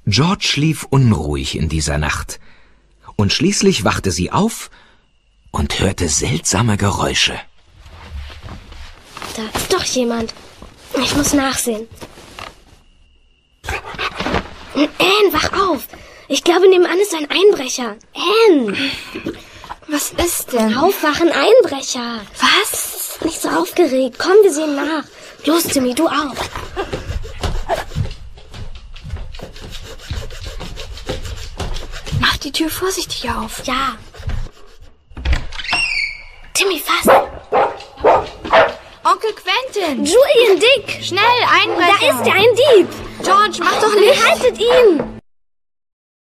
George schlief unruhig in dieser Nacht. Und schließlich wachte sie auf und hörte seltsame Geräusche. Da ist doch jemand. Ich muss nachsehen. Anne, wach auf. Ich glaube, nebenan ist ein Einbrecher. Anne! Was ist denn? Aufwachen, Einbrecher. Was? Nicht so aufgeregt. Komm, wir sehen nach. Los, Timmy, du auch. Mach die Tür vorsichtig auf. Ja. Timmy, fass. Onkel Quentin! Julian, Dick! Schnell, Einbrecher! Da ist er, ein Dieb! George, mach doch Licht! Haltet ihn!